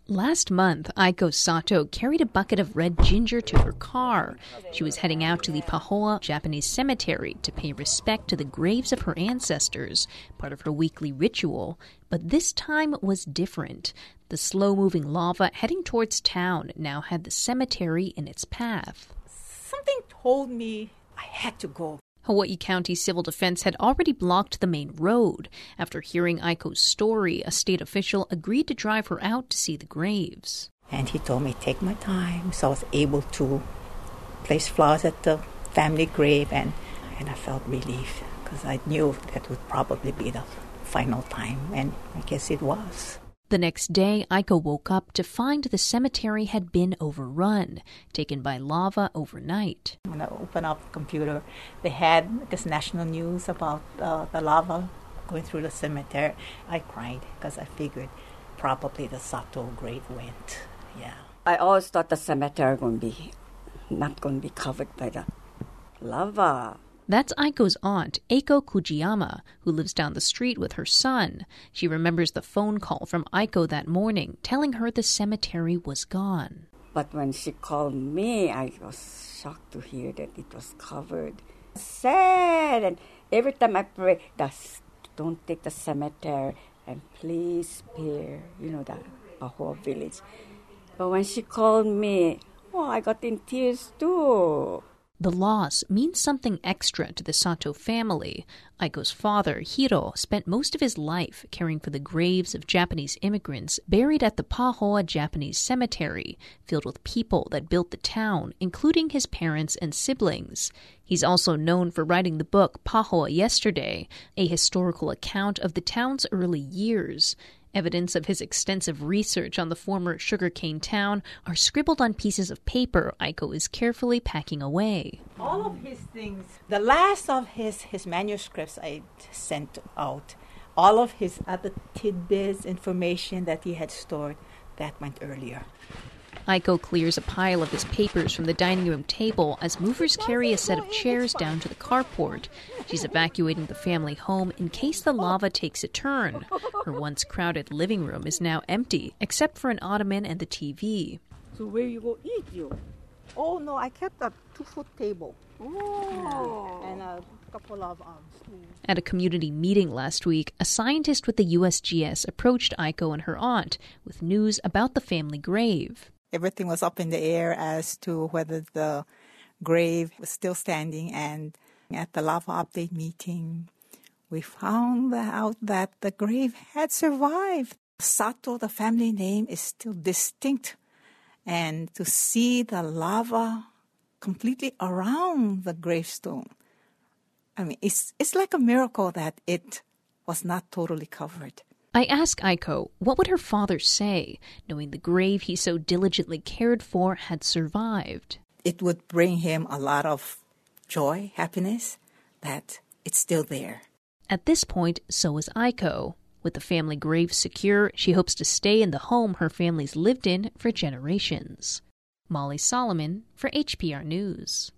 Last month, Aiko Sato carried a bucket of red ginger to her car. She was heading out to the Pahoa Japanese cemetery to pay respect to the graves of her ancestors, part of her weekly ritual. But this time was different. The slow-moving lava heading towards town now had the cemetery in its path. Something told me I had to go. Hawaii County Civil Defense had already blocked the main road. After hearing Aiko's story, a state official agreed to drive her out to see the graves. And he told me, take my time. So I was able to place flowers at the family grave, and I felt relief because I knew that would probably be the final time, and I guess it was. The next day, Aiko woke up to find the cemetery had been overrun, taken by lava overnight. When I opened up the computer, they had this national news about the lava going through the cemetery. I cried because I figured probably the Sato grave went. Yeah. I always thought the cemetery not going to be covered by the lava. That's Aiko's aunt, Eiko Kujiyama, who lives down the street with her son. She remembers the phone call from Aiko that morning, telling her the cemetery was gone. But when she called me, I was shocked to hear that it was covered. Sad, and every time I pray, don't take the cemetery, and please spare, the Pahoa village. But when she called me, I got in tears too. The loss means something extra to the Sato family. Aiko's father, Hiro, spent most of his life caring for the graves of Japanese immigrants buried at the Pahoa Japanese Cemetery, filled with people that built the town, including his parents and siblings. He's also known for writing the book Pahoa Yesterday, a historical account of the town's early years. Evidence of his extensive research on the former sugarcane town are scribbled on pieces of paper Aiko is carefully packing away. All of his things, the last of his manuscripts I sent out, all of his other tidbits, information that he had stored, that went earlier. Aiko clears a pile of his papers from the dining room table as movers carry a set of chairs down to the carport. She's evacuating the family home in case the lava takes a turn. Her once crowded living room is now empty, except for an ottoman and the TV. So where you go eat, you? Oh, no, I kept a 2-foot table. Oh. And a couple of stools. At a community meeting last week, a scientist with the USGS approached Aiko and her aunt with news about the family grave. Everything was up in the air as to whether the grave was still standing, and at the lava update meeting, we found out that the grave had survived. Sato, the family name, is still distinct, and to see the lava completely around the gravestone, it's like a miracle that it was not totally covered. I asked Aiko, what would her father say, knowing the grave he so diligently cared for had survived? It would bring him a lot of joy, happiness, that it's still there. At this point, so is Aiko. With the family grave secure, she hopes to stay in the home her family's lived in for generations. Molly Solomon for HPR News.